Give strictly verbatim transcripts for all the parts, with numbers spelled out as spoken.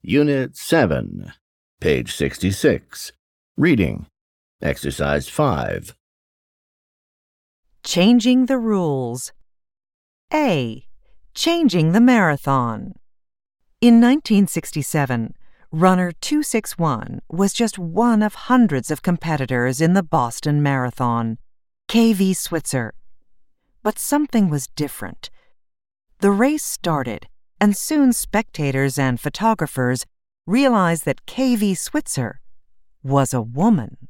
Unit seven, page sixty-six. Reading. Exercise five. Changing the rules. A. Changing the marathon. In nineteen sixty-seven, runner two sixty-one was just one of hundreds of competitors in the Boston Marathon, K V Switzer. But something was different. The race started, and soon spectators and photographers realized that K V Switzer was a woman.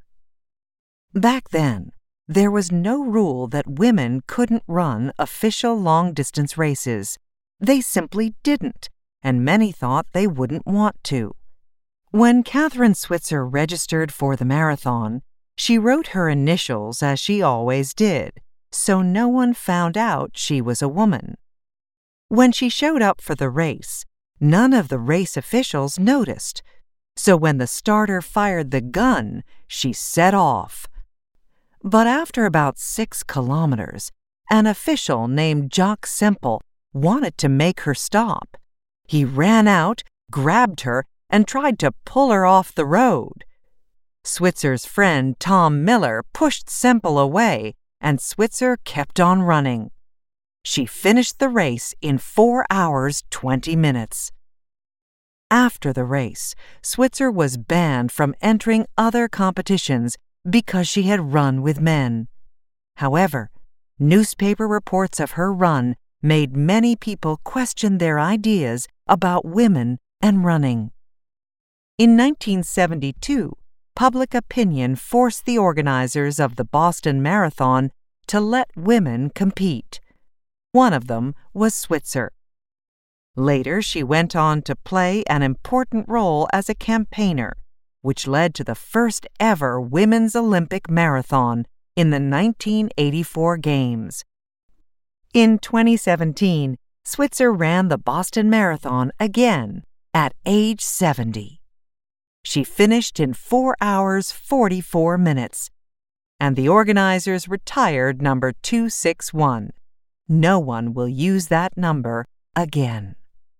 Back then, there was no rule that women couldn't run official long-distance races. They simply didn't, and many thought they wouldn't want to. When Kathrine Switzer registered for the marathon, she wrote her initials as she always did, so no one found out she was a woman. When she showed up for the race, none of the race officials noticed, so when the starter fired the gun, she set off. But after about six kilometers, an official named Jock Semple wanted to make her stop. He ran out, grabbed her, and tried to pull her off the road. Switzer's friend Tom Miller pushed Semple away, and Switzer kept on running. She finished the race in four hours, twenty minutes. After the race, Switzer was banned from entering other competitions because she had run with men. However, newspaper reports of her run made many people question their ideas about women and running. In nineteen seventy-two, public opinion forced the organizers of the Boston Marathon to let women compete. One of them was Switzer. Later, she went on to play an important role as a campaigner, which led to the first ever women's Olympic marathon in the nineteen eighty-four Games. In twenty seventeen, Switzer ran the Boston Marathon again at age seventy. She finished in four hours, forty-four minutes, and the organizers retired number two sixty-one. No one will use that number again.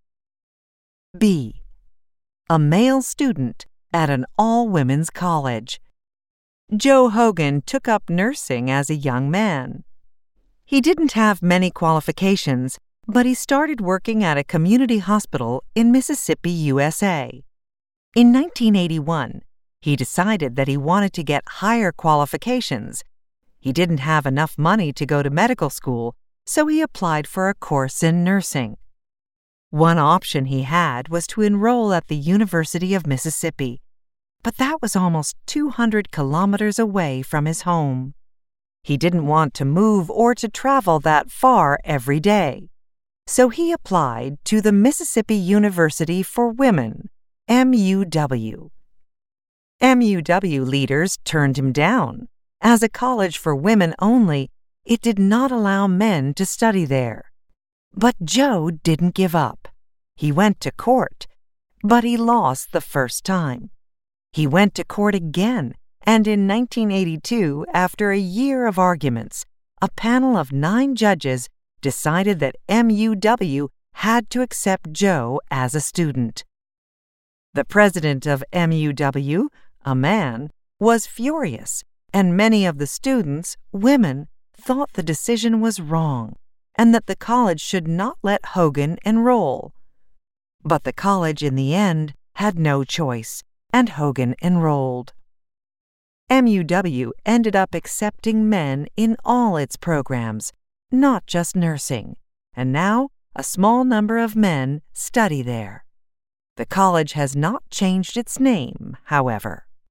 B. A male student at an all-women's college. Joe Hogan took up nursing as a young man. He didn't have many qualifications, but he started working at a community hospital in Mississippi, U S A. In nineteen eighty-one, he decided that he wanted to get higher qualifications. He didn't have enough money to go to medical school, so he applied for a course in nursing. One option he had was to enroll at the University of Mississippi, but that was almost two hundred kilometers away from his home. He didn't want to move or to travel that far every day, so he applied to the Mississippi University for Women, M U W. M U W leaders turned him down. As a college for women only, it did not allow men to study there. But Joe didn't give up. He went to court, but he lost the first time. He went to court again, and in nineteen eighty-two, after a year of arguments, a panel of nine judges decided that M U W had to accept Joe as a student. The president of M U W, a man, was furious, and many of the students, women, thought the decision was wrong and that the college should not let Hogan enroll. But the college in the end had no choice, and Hogan enrolled. M U W ended up accepting men in all its programs, not just nursing, and now a small number of men study there. The college has not changed its name, however.